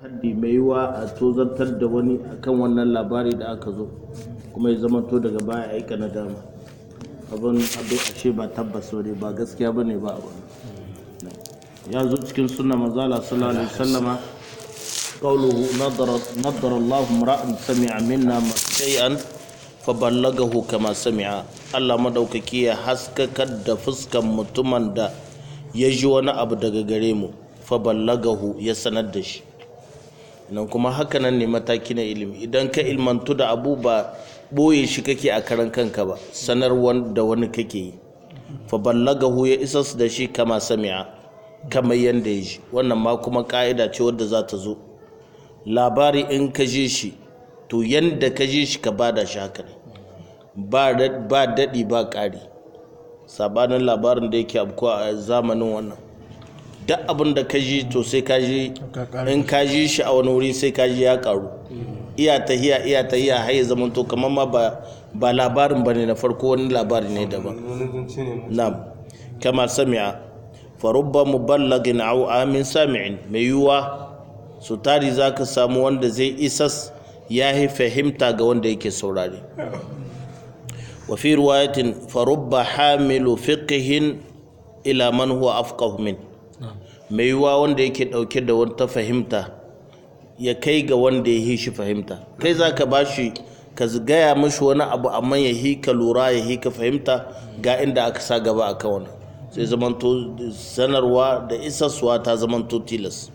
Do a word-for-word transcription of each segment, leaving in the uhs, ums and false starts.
haddi mai yiwa a tozartar da wani akan wannan labari da aka zo kuma ya zama to daga baya aika na dama abin abin ashe ba tabbas ne ba gaskiya bane ba abu ya zo cikin sunna manzala sallallahu alaihi wasallama qawluhu nadara nadara Allahu imra'an sami'a minna shay'an fa ballagahu kama sami'a Allah madaukaki ya haskakar da fuskan mutumin da ya ji wani abu daga gare mu fa ballagahu ya sanar da shi nan kuma hakanan ne mataki na ilimi idan ka ilmantu da abu ba boye shi kake a karan kanka ba sanar da wani kake yi fa ballagahu ya isa da shi kama sami'a kamar yanda ya ji wannan ma kuma ka'ida ce wadda za ta zo labari in ka ji shi to yanda ka ji shi ka bada shi haka ne ba daɗi ba ƙari sabanin labarin da yake abu a zamanin wannan duk abin da ka ji to sai ka ji in ka ji shi a wani wuri sai ka ji ya karu iya tahiya iya tahiya har ya zama to kamar ma ba ba labarin bane na farko wani labari ne daban na'am kama sami'a fa rubba muballagin aw amin sami'in mai yuwa su tari zaka samu wanda zai isas ya yi fahimta ga wanda yake saurare wa fi riwayatin fa rubba hamilu fiqhin ila man huwa afqahu min mai yiwuwa wanda yake dauke da wata fahimta ya kai ga wanda ya yi shi fahimta kai za ka ba shi ka gaya mashi wani abu amma ya yi ka lura ya yi ka fahimta ga inda aka sa gaba a kan wani sai zamanto sanarwa da isaswa ta zamanto tilas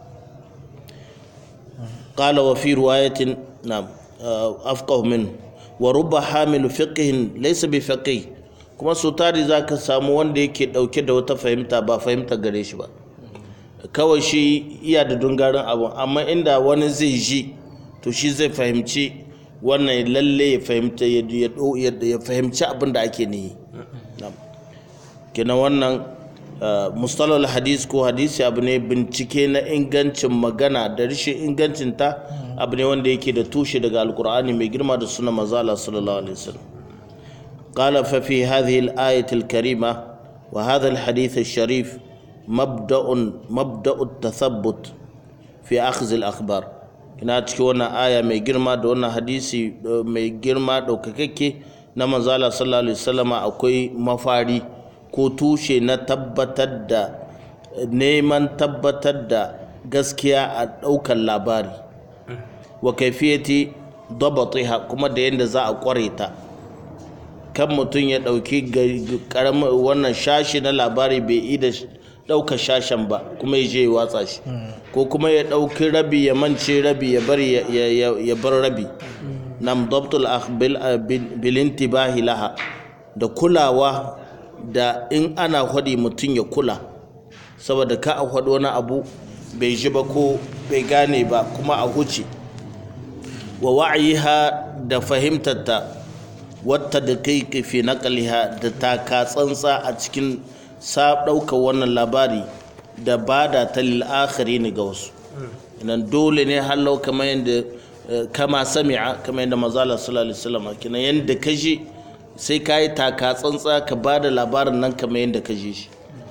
qala wa fi riwayatin na'am afqahu min wa rubba hamilu fiqhin laysa bi faqih kuma so tari zaka samu wanda yake dauke da wata fahimta ba fahimta gare shi ba kawai shi iya da dungarin abu amma inda wani zai ji to shi zai fahimci wannan lalle ya fahimta ya fahimci abin da ake nihi kina wannan mustalahul hadis ko hadisi abu ne bincike na ingancin magana da rashin ingancinta abu ne wanda yake da tushe daga alkur'ani mai girma da sunan manzo Allah sallallahu alaihi wasallam قال ففي هذه الآية الكريمة وهذا الحديث الشريف مبدأ مبدأ التثبت في أخذ الأخبار ina cikin wannan aya mai girma da wannan hadisi mai girma daukakakke na manzo Allah sallallahu alaihi wasallama akwai mafari ko tushe na tabbatar da neman tabbatar da gaskiya a daukar labari wa kaifiyati dabatiha kuma da yanda za a kware ta kan mutum ya ɗauki ƙaramin wannan shashi na labari bai yi da ɗaukar shashen ba kuma ya je ya watsa shi ko kuma ya ɗauki rabi ya mance rabi ya bar rabi nam dabtul bilintibahi laha da kulawa da in ana hudi mutum ya kula saboda ka a hudi wani abu bai ji ba ko bai gane ba kuma a huce wa wa'yiha da fahimtarta wata da kai fi naƙaliha da taka tsantsa a cikin sa ɗaukar wannan labari da ba da ta lil'akhari ne ga wasu idan dole ne hallau kamar yadda kama sami'a kamar yadda mazala sallallahu alaihi wasallam kina yadda ka ji sai ka yi taka tsantsa ka ba da labarin nan kamar yadda ka ji shi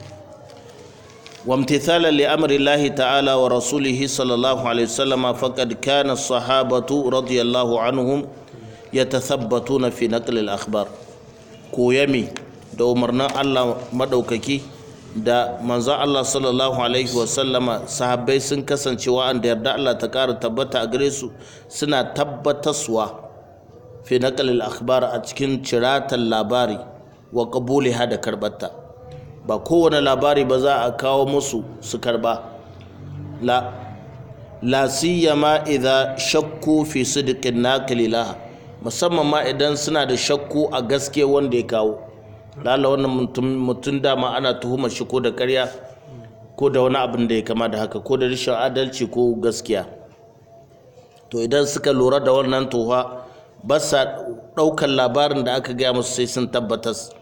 وامتثالا لأمر الله تعالى ورسوله صلى الله عليه وسلم فقد كان الصحابة رضي الله عنهم yatathabbatuna fi naql al-akhbar koyami da umarnin Allah madaukaki da manzon Allah sallallahu alaihi wa sallama sahabbai sun kasance wa'anda yarda Allah ta ƙara tabbata a gare su suna tabbataswa fi naql al-akhbar a cikin ciratan labari wa qabuliha da karbata ba kowane labari ba za a kawo musu su karba la la siyama idza shakku fi sidqin naqli laha musamman ma idan suna da shakku a gaske wanda ya kawo lalla wannan mutum dama ana tuhumar shi ko da ƙarya ko da wani abin da ya kama da haka ko da rashin adalci ko gaskiya to idan suka lura da wannan tuha ba sa ɗaukar labarin da aka gaya musu sai sun tabbatas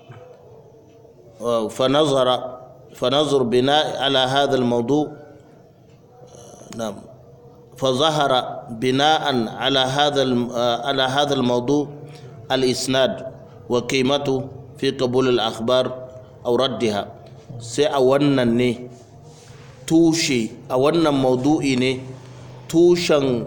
fanazur bina ala hadha al-mawdu na'am فظهر بناء على هذا على هذا الموضوع الإسناد وقيمته في قبول الأخبار أو ردها sai a wannan ne tushe a wannan maudu'i ne tushen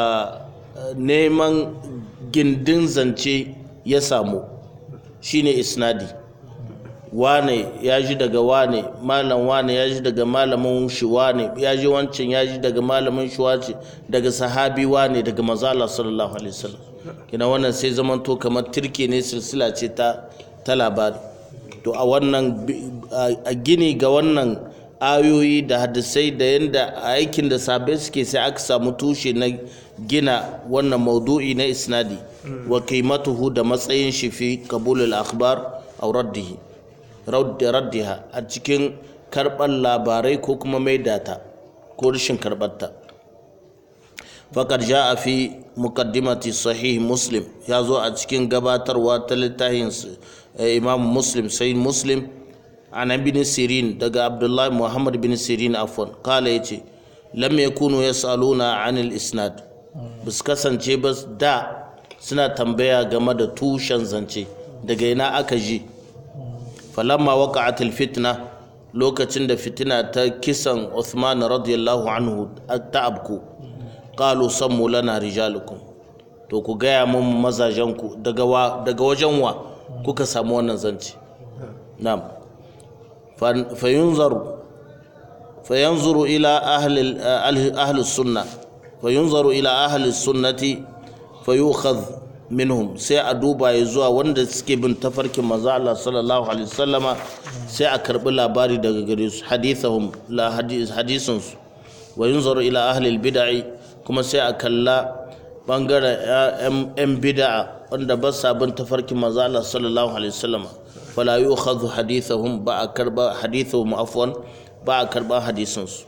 neman gindin zance ya samu shine isnadi. Wane ya ji daga wane, malam wane ya ji daga malamin shi wane, ya ji wancan ya ji daga malamin shi wace, daga sahabi wane, daga manzo Allah sallallahu alaihi wasallam. Kina wannan sai zaman to kamar turke ne, silsila ce ta ta labari. To a wannan a gini ga wannan ayoyi da hadisai da yanda aikin da sabai suke, sai aka samu tushe na gina wannan maudu'i na isnadi wa qimatuhu da matsayin shi fi qabulul akhbar aw raddihi raddiha, a cikin karɓar labarai ko kuma maidata ko rashin karɓarta. Faqad jaa fi muqaddimati sahih Muslim, ya zo a cikin gabatarwa ta littafin Imam Muslim sai Muslim an ibn Sirin, daga Abdullah Muhammad bin Sirin afwan, kala yace lam yakunu yasaluna anil isnad, bus kasance ba da suna tambaya game da tushen zance, daga ina aka ji. Falamma waqa'atil fitna, lokacin da fitina ta kisan Uthman radiyallahu anhu ta abku, qalu sammu lana rijalukum, to ku gaya mun mazajenku daga wa daga wajen wa kuka samu wannan zance. Na'am. fayunzaru fayanzuru ila ahli ahli sunna fayunzaru ila ahli sunnati fayukhadh minhum, sai a duba ya zuwa wanda suke bin tafarkin manzo Allah sallallahu alaihi wasallama, sai a karbi labari daga gare su, hadithahum la hadisun su. Wa yunzaru ila ahli albid'i, kuma sai a kalla bangaren yan bid'a wanda ba sa bin tafarkin manzo Allah sallallahu alaihi wasallama, fala yu'khadhu hadithahum, ba a karba hadithuhum afwan, ba a karba hadisun su.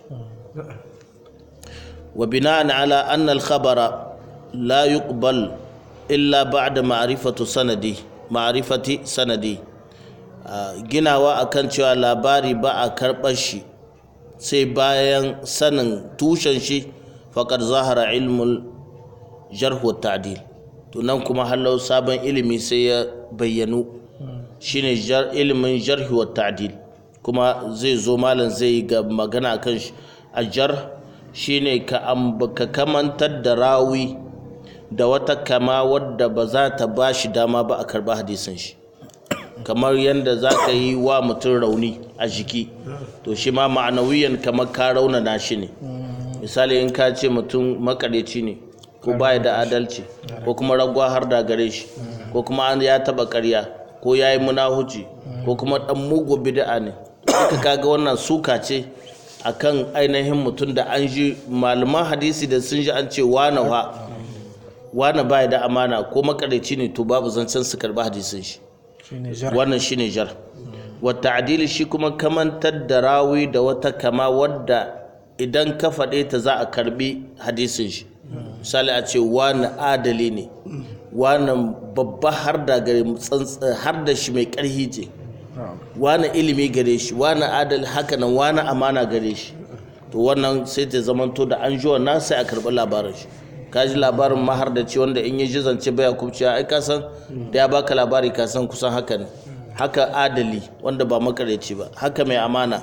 Wa bina'an ala anna al-khabara la yuqbal illa ba'da ma'rifatu sanadi ma'rifati sanadi, ginawa akan cewa labari ba a karɓar shi sai bayan sanin tushen shi. Faqad zahara ilmul jarh wa ta'dil, to nan kuma halau sabon ilimi sai ya bayyanu, shine ilimin jarh wa ta'dil, kuma zai zo malam zai ga magana akan shi. Ajar shine ka ka kamantar da rawi da wata kama wadda ba za ta ba shi dama ba a karba hadisin shi, kamar yadda za ka yi wa mutum rauni a jiki, to shi ma ma'anawiyan kamar ka raunana shi ne. Misali in ka ce mutum makareci ne, ko baya da adalci, ko kuma ragwa har da gare shi, ko kuma ya taba karya, ko ya yi munahuci, ko kuma dan mugu bid'a ne, duka kaga wannan suka ce akan ainihin mutum da an ji malaman hadisi da sun ji an ce wane wa wani baya da amana ko makareci ne, to babu zancen su karba hadisin shi. Wannan shine jar. Wa ta'dil shi kuma kamantar da rawi da wata kama wadda idan ka faɗe ta za a karbi hadisin shi. Misali a ce wani adali ne, wani babba har da gare har da shi mai ƙarhi ce, wani ilimi gare shi, wani adali haka nan, wani amana gare shi, to wannan sai ta zamanto da an ji wannan sai a karbi labarin shi. Ka ji labarin mahar da ce wanda in yi ji zance baya kubciya, ai ka san da ya baka labari ka san kusan haka ne. Haka adali wanda ba makareci ba, haka mai amana.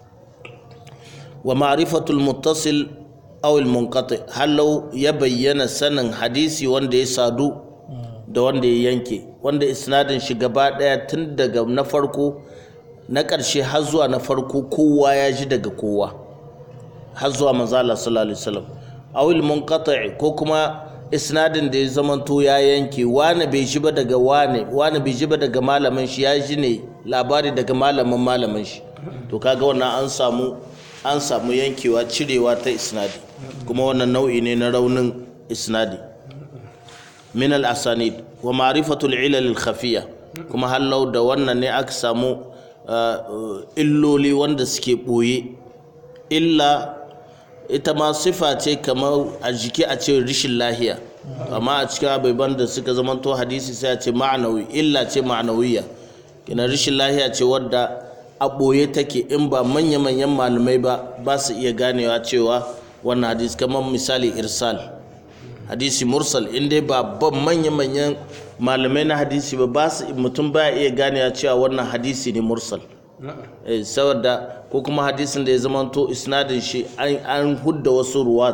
Wa ma'rifatul muttasil aw al munqati, halau ya bayyana sanin hadisi wanda ya sadu da wanda ya yanke, wanda isnadin shi gaba daya tun daga na farko na ƙarshe har zuwa na farko kowa ya ji daga kowa har zuwa manzo Allah sallallahu alaihi wasallam. Awil munqati, ko kuma isnadin da ya zamanto ya yanke, wani bai ji ba daga wani wani bai ji ba daga malamin shi, ya ji ne labari daga malamin malamin shi, to kaga wannan an samu an samu yankewa, cirewa ta isnadi, kuma wannan nau'i ne na raunin isnadi. Min al asanid wa ma'rifatul ilal al khafiya, kuma hallau da wannan ne aka samu illoli wanda suke boye. Illa ita ma sifa ce kamar a jiki a ce rishin lahiya, amma a cikin abubuwan da suka zamanto hadisi sai a ce ma'anawi, illa ce ma'anawiya, kina rishin lahiya ce wadda a ɓoye take, in ba manya-manyan malamai ba ba su iya ganewa cewa wannan hadisi. Kamar misali irsal, hadisi mursal, in dai ba ban manya-manyan malamai na hadisi ba ba su mutum ba iya ganewa cewa wannan hadisi ne mursal. Saboda ko kuma hadisin da ya zamanto isnadin shi an hudda wasu ruwat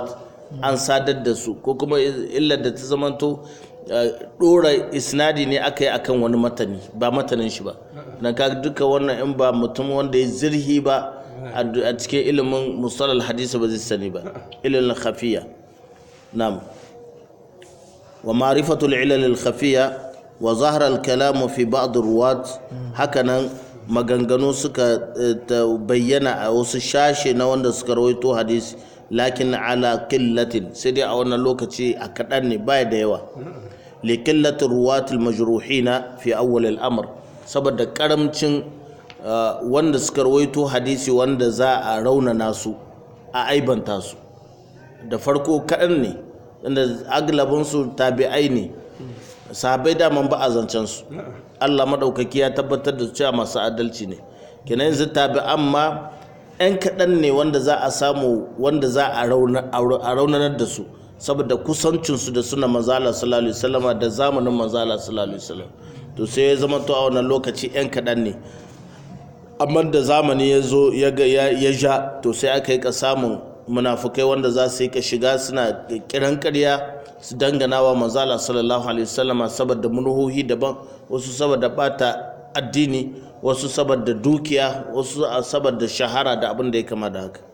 an sadar da su ko kuma illar da ta zamanto dora isnadi ne aka yi akan wani matani ba matanin shi ba na ka duka wannan in ba mutum wanda ya zirhi ba a cikin ilimin mustalal hadisi ba zai sani ba ilimin khafiya na'am wa ma'rifatul ilal al khafiya wa zahara al kalam fi ba'd ruwat hakanan maganganu suka bayyana a wasu shashe na wanda suka rawaito hadisi lakin ala qillatin sai dai a wannan lokaci a kadan ne baya da yawa li qillati ruwat al majruhina fi awwal al amr saboda karamcin wanda suka rawaito hadisi wanda za a raunana su a aibanta su da farko kadan ne inda aglabin su tabi'ai ne sahabbai daman ba a zancen su Allah madaukaki ya tabbatar da cewa masu adalci ne kenan yanzu tabi'an ma ɗan kaɗan ne wanda za a samu wanda za a raunanar da su saboda kusancinsu da suna manzala sallallahu alaihi wasallam da zamanin manzala sallallahu alaihi wasallam to sai ya zama to a wannan lokaci ɗan kaɗan ne amma da zamani ya zo ya ja to sai aka yi ka samun munafukai wanda za su yi ka shiga suna kiran ƙarya su dangana wa manzala sallallahu alaihi wasallam saboda munuhohi daban wasu saboda bata addini wasu saboda dukiya wasu saboda shahara da abin da ya kama da haka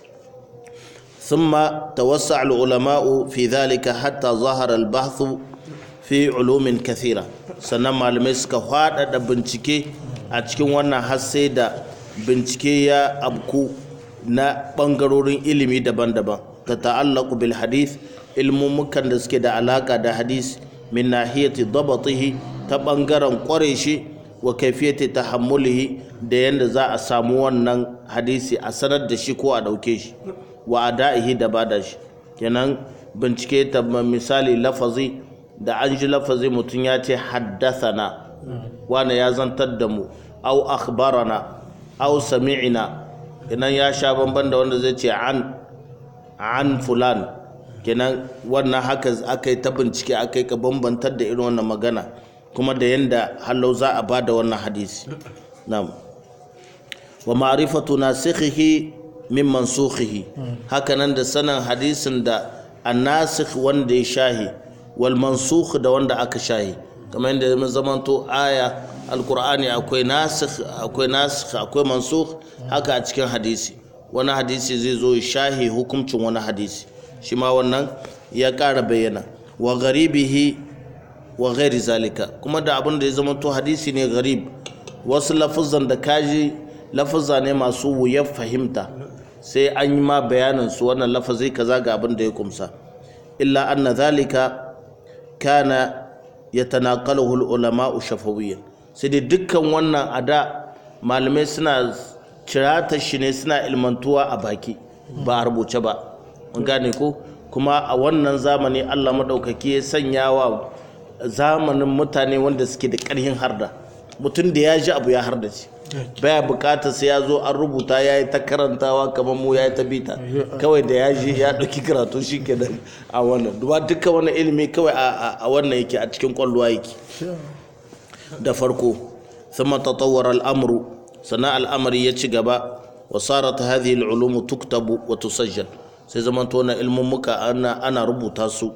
thumma tawassa al ulama'u fi dhalika hatta zahara al bahth fi ulumin kathira sannan malamai suka faɗaɗa bincike a cikin wannan har sai da bincike ya abku na bangarorin ilimi daban-daban ta ta'allaqu bil hadith ilmumukan da suke da alaka da hadis min nahiyati dabatihi ta bangaren kware shi wa kaifiyati tahammulihi da yanda za a samu wannan hadisi a sanar da shi ko a dauke shi wa ada'ihi da bada shi kenan bincike ta misali lafazi da an ji lafazi mutum ya ce haddathana wani ya zantar da mu au akhbarana au sami'ina kenan ya sha bamban da wanda zai ce an an fulan kenan wannan haka aka yi ta bincike aka yi ka bambantar da irin wannan magana kuma da yanda halau za a ba da wannan hadisi na'am wa ma'rifatu nasikhihi min mansukhihi haka nan da sanan hadisin da annasikh wanda ya shahi wal mansukh da wanda aka shahi kamar yadda ya zamanto aya alqur'ani akwai nasikh akwai nasikh akwai mansukh haka a cikin hadisi wani hadisi zai zo shahi hukuncin wani hadisi shi ma wannan ya ƙara bayyana wa gharibihi wa ghairi zalika kuma da abin da ya zama to hadisi ne gharib wasu lafuzan da kaji lafuzza ne masu wuyar fahimta sai an yi ma bayanin su wannan lafazi kaza ga abin da ya kumsa illa anna zalika kana yatanaqaluhu al-ulama'u shafawiyyan sai dai dukkan wannan ada malamai suna cirata shi ne suna ilmantuwa a baki ba a rubuce ba mun gane ko kuma a wannan zamani Allah madaukaki ya sanya wa zamanin mutane wanda suke da ƙarhin harda mutum da ya ji abu ya harda shi baya bukata sai ya zo an rubuta ya yi ta karantawa kamar mu ya yi ta bita kawai da ya ji ya ɗauki karatu shi ke da a wannan duba duka wani ilimi kawai a wannan yake a cikin kwallowa yake da farko thumma tatawwara al'amru sana al'amari ya ci gaba wa sarat hadhihi al'ulumu tuktabu wa tusajjal sai zaman to na ilmun muka ana ana rubuta su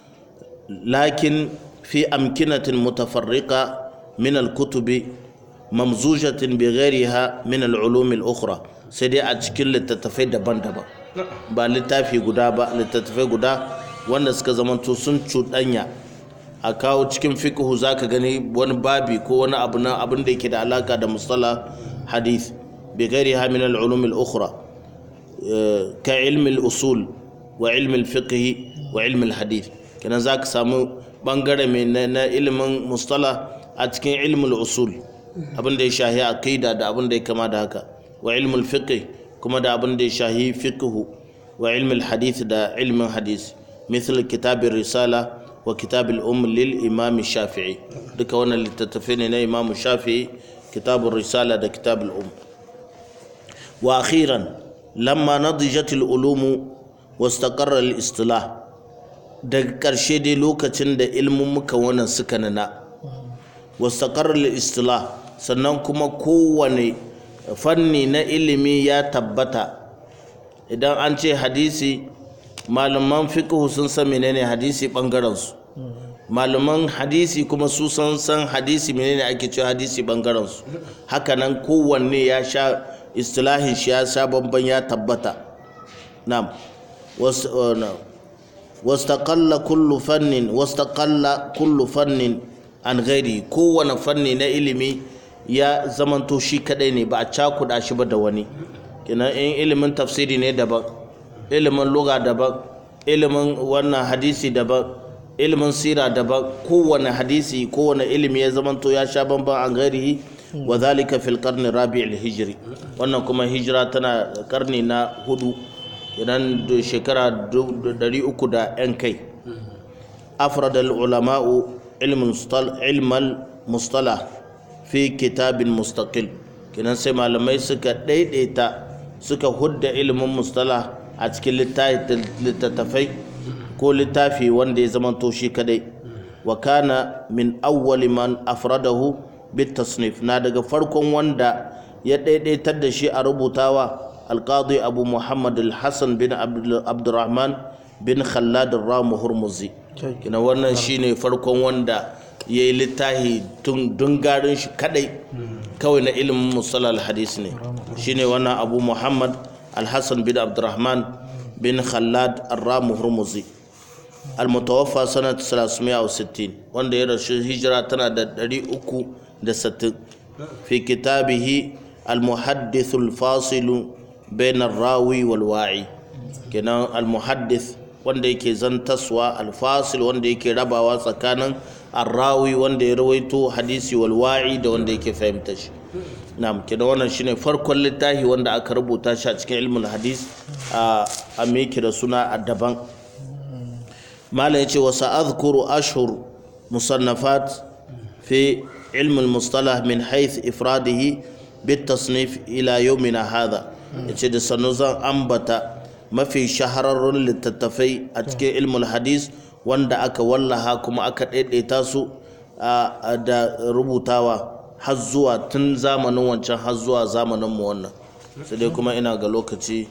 lakin fi amkinatin mutafarriqa min al-kutubi mamzujatin bi ghayriha min al-ulum al-ukhra sai dai a cikin littattafai daban-daban ba littafi guda ba littattafai guda wanda suka zamanto sun cuɗanya a kawo cikin fiqhu zaka gani wani babi ko wani abu na abin da yake da alaka da mustalah hadith bi ghayriha min al-ulum al-ukhra ka ilmi al-usul wa ilmi al-fiqh wa ilmi al-hadith kenan zaka samu bangare mai na ilimin mustalah a cikin ilmi al-usul abin da ya shahi aqida da abin da ya kama da haka wa ilmi al-fiqh kuma da abin da ya shahi fiqh wa ilmi al-hadith da ilmin hadith مثل كتاب الرسالة وكتاب الأم للإمام الشافعي دك وانا للتتفين إمام الشافعي كتاب الرسالة ده كتاب الأم وأخيرا لما نضجت العلوم واستقر الاصطلاح ده كرشي دي لوكا تند علم مكونا سكننا واستقر الاصطلاح sannan kuma kowane fanni na ilimi ya tabbata idan an ce hadisi malaman fiqh sun san menene hadisi bangaren su malaman hadisi kuma su san san hadisi menene ake cewa hadisi bangaren su hakanan kowanne ya sha istilahin shi ya sha bamban ya tabbata na'am was wastaqalla kullu fannin wastaqalla kullu fannin an ghairi kowane fanni na ilimi ya zamanto shi kadai ne ba a cakuda shi ba da wani kenan in ilimin tafsiri ne daban ilimin lugha daban ilimin wannan hadisi daban ilimin sira daban kowane hadisi kowane ilimi ya zamanto ya sha bamban an ghairihi wa zalika fil qarni rabi'il hijri wannan kuma hijira tana karni na hudu idan shekara dari uku da yan kai afrada al ulama'u ilmal mustalah fi kitabin mustaqil kenan sai malamai suka daidaita suka hudda ilimin mustalah a cikin littattafai ko littafi wanda ya zamanto shi kadai wa kana min awwali man afradahu bit tasnif na daga farkon wanda ya daidaitar da shi a rubutawa alqadi abu muhammad al-hasan bin abdurrahman bin khallad ar-ramu hurmuzi kina wannan shine farkon wanda yayi littafi tun dungarin shi kadai kawai na ilimin mustalah al-hadis ne shine wannan abu muhammad al-hasan bin abdurrahman bin khallad ar-ramu hurmuzi al-mutawaffa sanat thalathmiya wa sittin wanda ya rasu hijira tana da ɗari uku da sittin fi kitabihi al-muhaddith al-fasil bain ar-rawi wal wa'i kenan al-muhaddith wanda yake zantaswa al-fasil wanda yake rabawa tsakanin ar-rawi wanda ya rawaito hadisi wal wa'i da wanda yake fahimta shi na'am kenan wannan shine farkon littafi wanda aka rubuta shi a cikin ilmul hadis a a da suna a daban mala yace wa sa'adhkuru ashhur musannafat fi ilm al-mustalah min hayth ifradihi bit tasnif ila yawmina hadha yace da sanu zan ambata mafi shahararrun littattafai a cikin ilmul hadis wanda aka wallaha kuma aka daidaita su da rubutawa har zuwa tun zamanin wancan har zuwa zamanin mu wannan sai dai kuma ina ga lokaci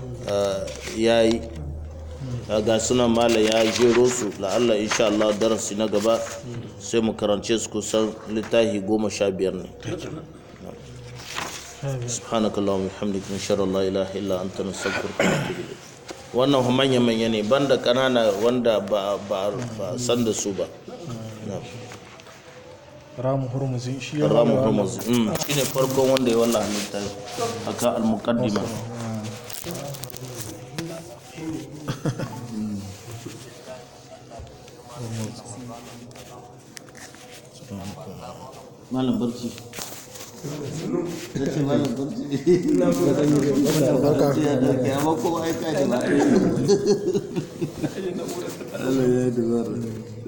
yayi ga sunan mala ya jero su la'alla insha Allah darasi na gaba sai mu karance su kusan littafi goma sha biyar ne subhanakallahumma wa bihamdika nashhadu an la ilaha illa anta nastaghfiruka wa natubu ilayk wannan manya manya ne banda kanana wanda ba ba san da su ba ramu hurmuzi shi ya ramu hurmuzi shine farkon wanda ya wallahi littafi aka al-muqaddima malam barci ce malam barci ne amma kowa ya kaji ba Allah ya dubar